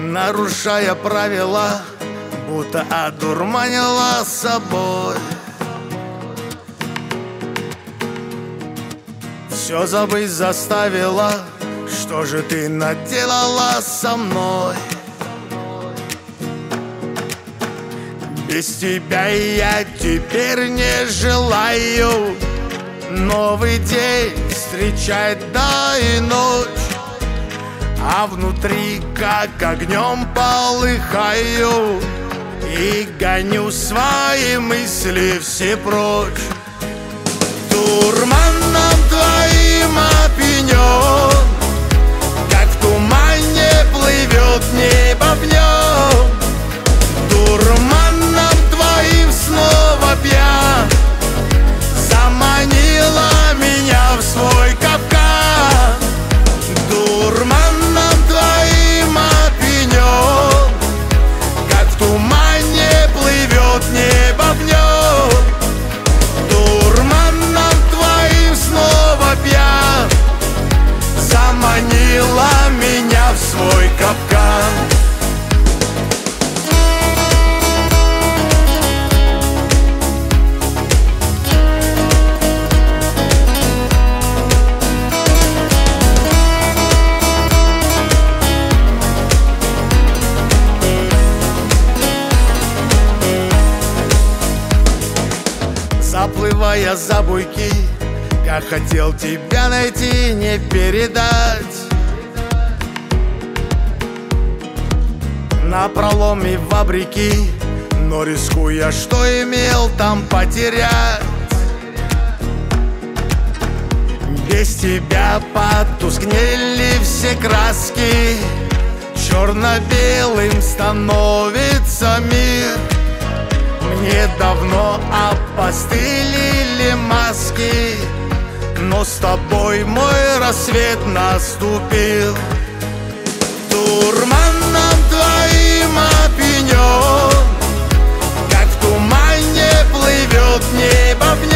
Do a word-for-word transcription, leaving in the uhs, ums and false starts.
нарушая правила, будто одурманила собой. Все забыть заставила, что же ты наделала со мной? Без тебя я теперь не желаю новый день встречать, да и ночь, а внутри как огнем полыхаю и гоню свои мысли все прочь. Дурманом твоим опьянен, как в тумане плывет небо в нем. Дурманом твоим снова пьян, заманила меня в свой капкан. Дурманом твоим опьянен, как в тумане плывет небо в нем. Дурманом твоим снова пьян, заманила меня в свой капкан. Заплывая за буйки, как хотел тебя найти, не передать. На проломе фабрики, но рискуя, что имел там потерять. Без тебя потускнели все краски, черно-белым становится мир. Мне давно опостылили маски, но с тобой мой рассвет наступил. Дурманом твоим опьянен, как в тумане плывет небо в небо.